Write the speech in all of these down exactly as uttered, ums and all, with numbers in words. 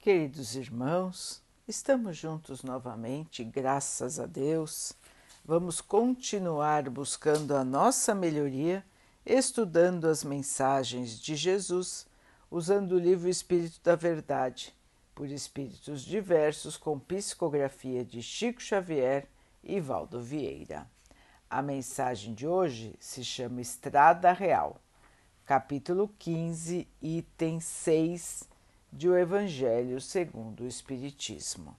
Queridos irmãos, estamos juntos novamente, graças a Deus. Vamos continuar buscando a nossa melhoria, estudando as mensagens de Jesus, usando o livro Espírito da Verdade, por espíritos diversos, com psicografia de Chico Xavier e Valdo Vieira. A mensagem de hoje se chama Estrada Real, capítulo quinze, item seis, de O Evangelho segundo o Espiritismo.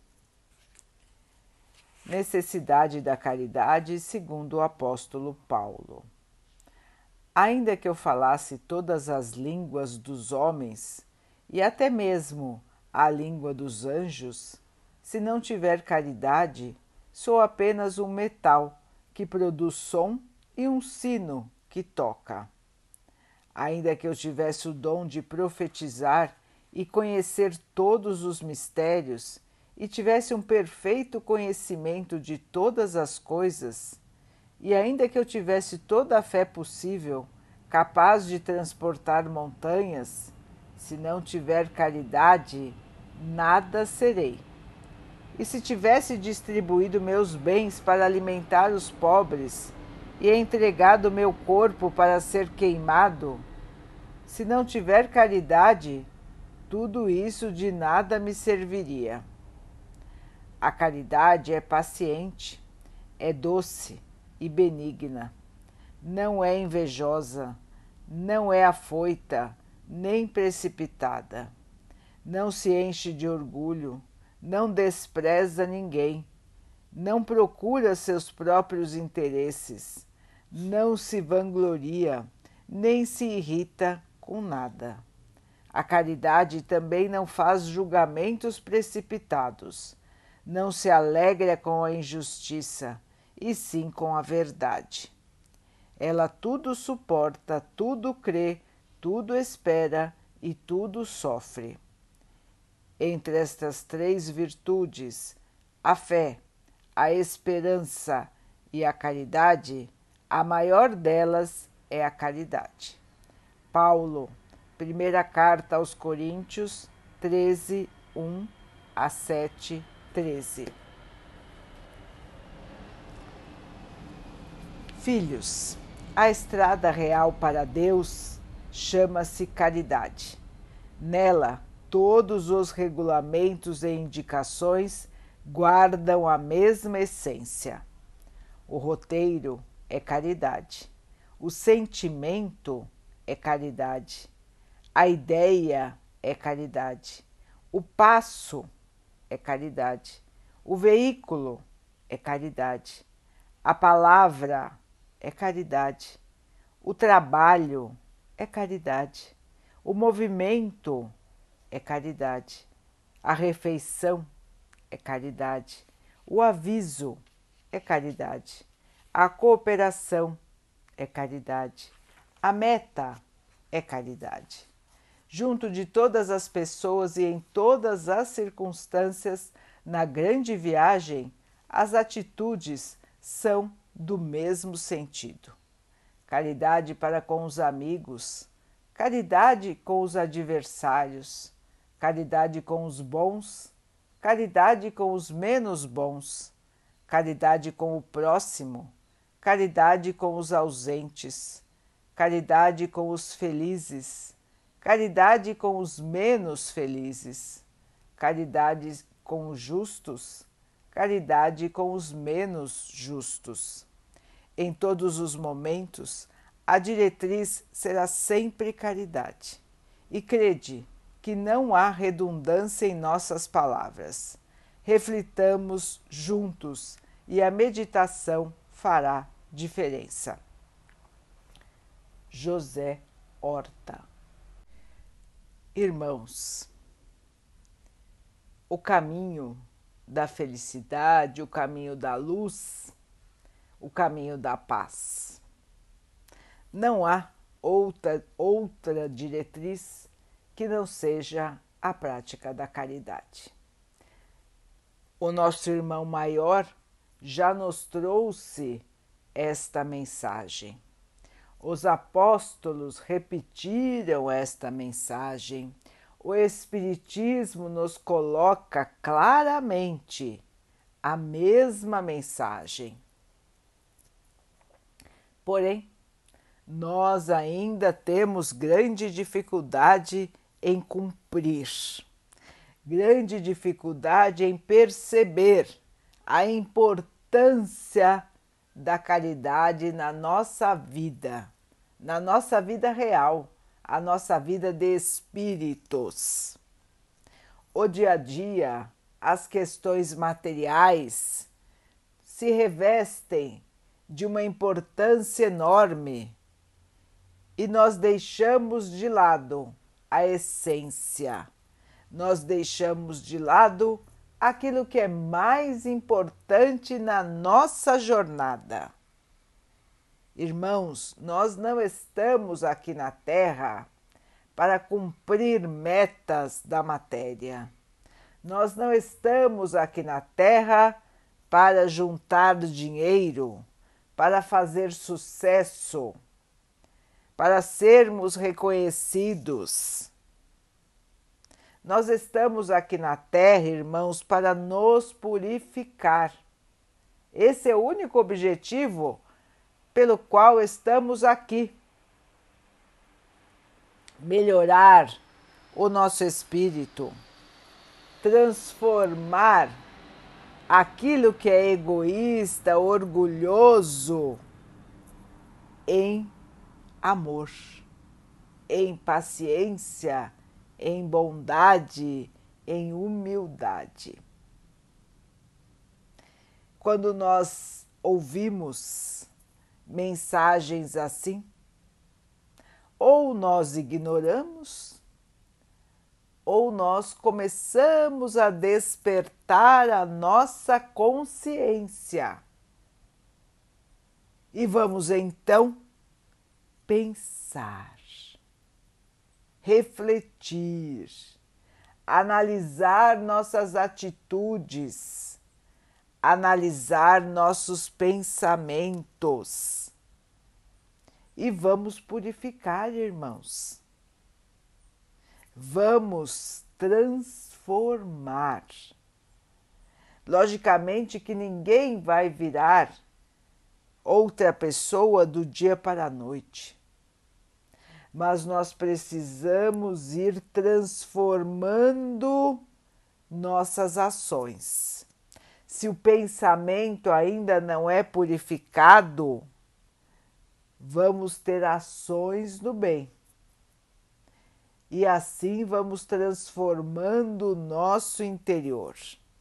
Necessidade da caridade segundo o apóstolo Paulo. Ainda que eu falasse todas as línguas dos homens e até mesmo a língua dos anjos, se não tiver caridade, sou apenas um metal que produz som e um sino que toca. Ainda que eu tivesse o dom de profetizar e conhecer todos os mistérios, e tivesse um perfeito conhecimento de todas as coisas, e ainda que eu tivesse toda a fé possível, capaz de transportar montanhas, se não tiver caridade, nada serei. E se tivesse distribuído meus bens para alimentar os pobres, e entregado meu corpo para ser queimado, se não tiver caridade, tudo isso de nada me serviria. A caridade é paciente, é doce e benigna, não é invejosa, não é afoita, nem precipitada. Não se enche de orgulho, não despreza ninguém, não procura seus próprios interesses, não se vangloria, nem se irrita com nada. A caridade também não faz julgamentos precipitados, não se alegra com a injustiça, e sim com a verdade. Ela tudo suporta, tudo crê, tudo espera e tudo sofre. Entre estas três virtudes, a fé, a esperança e a caridade, a maior delas é a caridade. Paulo, primeira carta aos Coríntios, treze, um a sete, treze. Filhos, a estrada real para Deus chama-se caridade. Nela, todos os regulamentos e indicações guardam a mesma essência. O roteiro é caridade. O sentimento é caridade. A ideia é caridade. O passo é caridade. O veículo é caridade. A palavra é caridade. O trabalho é caridade. O movimento é caridade. A refeição é caridade. O aviso é caridade. A cooperação é caridade. A meta é caridade. Junto de todas as pessoas e em todas as circunstâncias, na grande viagem, as atitudes são do mesmo sentido. Caridade para com os amigos, caridade com os adversários, caridade com os bons, caridade com os menos bons, caridade com o próximo, caridade com os ausentes, caridade com os felizes, caridade com os menos felizes, caridade com os justos, caridade com os menos justos. Em todos os momentos, a diretriz será sempre caridade. E crede que não há redundância em nossas palavras. Reflitamos juntos e a meditação fará diferença. José Horta. Irmãos, o caminho da felicidade, o caminho da luz, o caminho da paz. Não há outra, outra diretriz que não seja a prática da caridade. O nosso irmão maior já nos trouxe esta mensagem. Os apóstolos repetiram esta mensagem. o Espiritismo nos coloca claramente a mesma mensagem. Porém, nós ainda temos grande dificuldade em cumprir, grande dificuldade em perceber a importância da caridade na nossa vida, na nossa vida real, a nossa vida de espíritos. O dia a dia, as questões materiais se revestem de uma importância enorme e nós deixamos de lado a essência, nós deixamos de lado aquilo que é mais importante na nossa jornada. Irmãos, nós não estamos aqui na Terra para cumprir metas da matéria. Nós não estamos aqui na Terra para juntar dinheiro, para fazer sucesso, para sermos reconhecidos. Nós estamos aqui na Terra, irmãos, para nos purificar. Esse é o único objetivo pelo qual estamos aqui. Melhorar o nosso espírito, transformar aquilo que é egoísta, orgulhoso, em amor, em paciência, em bondade, em humildade. Quando nós ouvimos mensagens assim, ou nós ignoramos, ou nós começamos a despertar a nossa consciência. E vamos então pensar, refletir, analisar nossas atitudes, analisar nossos pensamentos. E vamos purificar, irmãos. Vamos transformar. Logicamente que ninguém vai virar outra pessoa do dia para a noite. Mas nós precisamos ir transformando nossas ações. Se o pensamento ainda não é purificado, vamos ter ações no bem. E assim vamos transformando o nosso interior.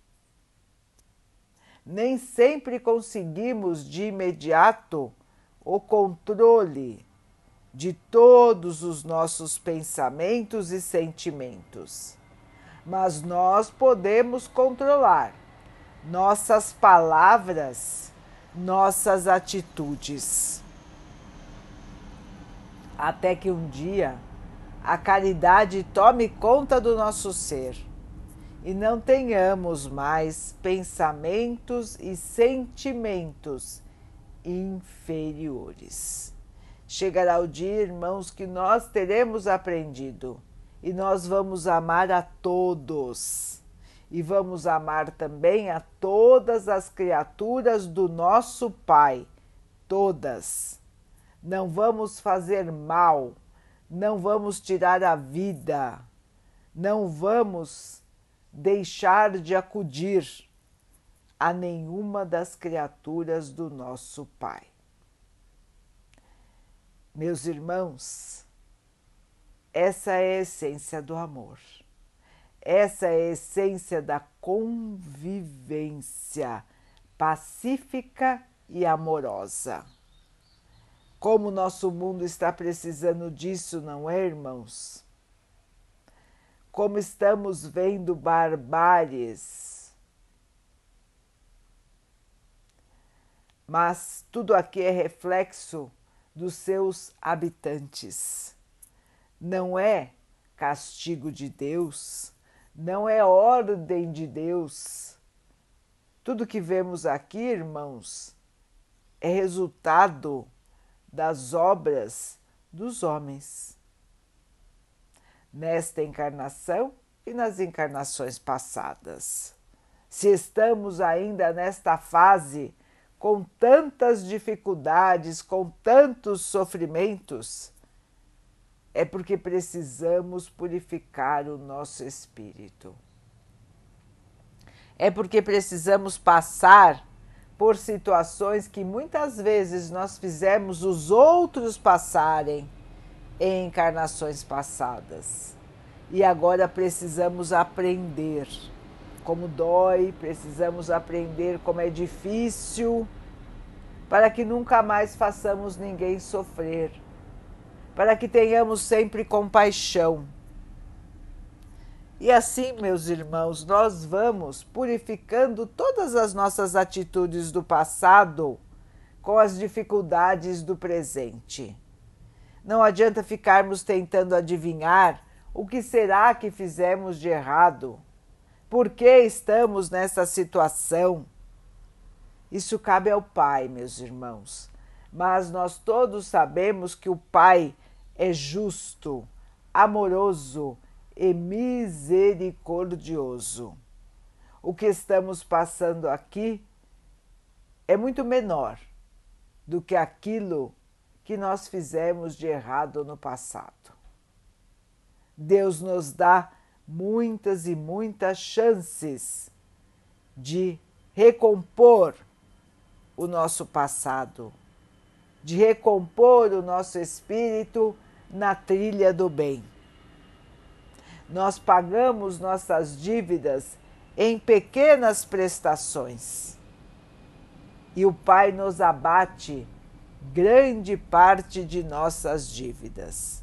Nem sempre conseguimos de imediato o controle de todos os nossos pensamentos e sentimentos, mas nós podemos controlar nossas palavras, nossas atitudes. Até que um dia a caridade tome conta do nosso ser e não tenhamos mais pensamentos e sentimentos inferiores. Chegará o dia, irmãos, que nós teremos aprendido e nós vamos amar a todos e vamos amar também a todas as criaturas do nosso Pai, todas. Não vamos fazer mal, não vamos tirar a vida, não vamos deixar de acudir a nenhuma das criaturas do nosso Pai. Meus irmãos, essa é a essência do amor, essa é a essência da convivência pacífica e amorosa. Como o nosso mundo está precisando disso, não é, irmãos? Como estamos vendo barbáries. Mas tudo aqui é reflexo dos seus habitantes. Não é castigo de Deus, não é ordem de Deus. Tudo que vemos aqui, irmãos, é resultado das obras dos homens. nesta encarnação e nas encarnações passadas. Se estamos ainda nesta fase com tantas dificuldades, com tantos sofrimentos, é porque precisamos purificar o nosso espírito. É porque precisamos passar por situações que muitas vezes nós fizemos os outros passarem em encarnações passadas. E agora precisamos aprender como dói, precisamos aprender como é difícil, para que nunca mais façamos ninguém sofrer, para que tenhamos sempre compaixão. E assim, meus irmãos, nós vamos purificando todas as nossas atitudes do passado com as dificuldades do presente. Não adianta ficarmos tentando adivinhar o que será que fizemos de errado. Por que estamos nessa situação? Isso cabe ao Pai, meus irmãos. Mas nós todos sabemos que o Pai é justo, amoroso e misericordioso. O que estamos passando aqui é muito menor do que aquilo que nós fizemos de errado no passado. Deus nos dá muitas e muitas chances de recompor o nosso passado, de recompor o nosso espírito na trilha do bem. Nós pagamos nossas dívidas em pequenas prestações e o Pai nos abate grande parte de nossas dívidas.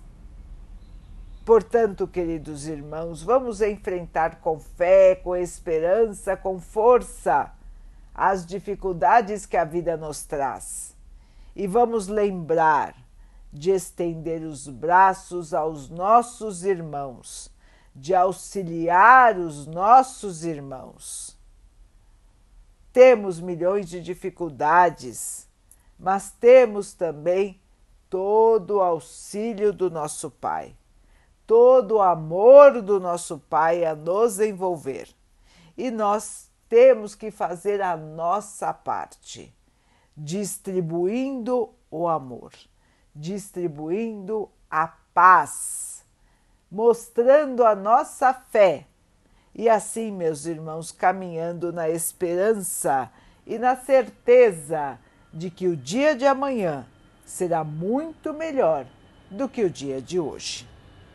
Portanto, queridos irmãos, vamos enfrentar com fé, com esperança, com força as dificuldades que a vida nos traz. E vamos lembrar de estender os braços aos nossos irmãos, de auxiliar os nossos irmãos. Temos milhões de dificuldades, mas temos também todo o auxílio do nosso Pai. Todo o amor do nosso Pai a nos envolver. E nós temos que fazer a nossa parte, distribuindo o amor, distribuindo a paz, mostrando a nossa fé. E assim, meus irmãos, caminhando na esperança e na certeza de que o dia de amanhã será muito melhor do que o dia de hoje.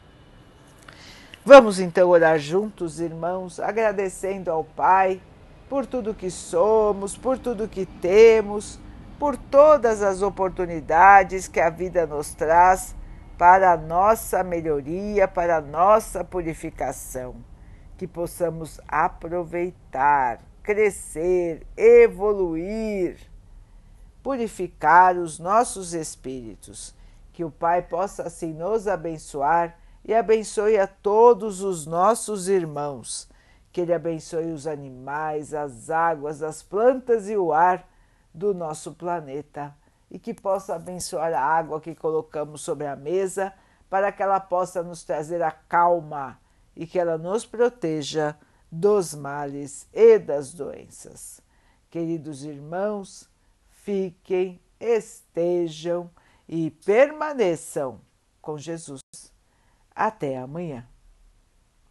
Vamos então orar juntos, irmãos, agradecendo ao Pai por tudo que somos, por tudo que temos, por todas as oportunidades que a vida nos traz para a nossa melhoria, para a nossa purificação. Que possamos aproveitar, crescer, evoluir, purificar os nossos espíritos. Que o Pai possa assim nos abençoar e abençoe a todos os nossos irmãos, que Ele abençoe os animais, as águas, as plantas e o ar do nosso planeta e que possa abençoar a água que colocamos sobre a mesa para que ela possa nos trazer a calma e que ela nos proteja dos males e das doenças. Queridos irmãos, fiquem, estejam e permaneçam com Jesus. Até amanhã.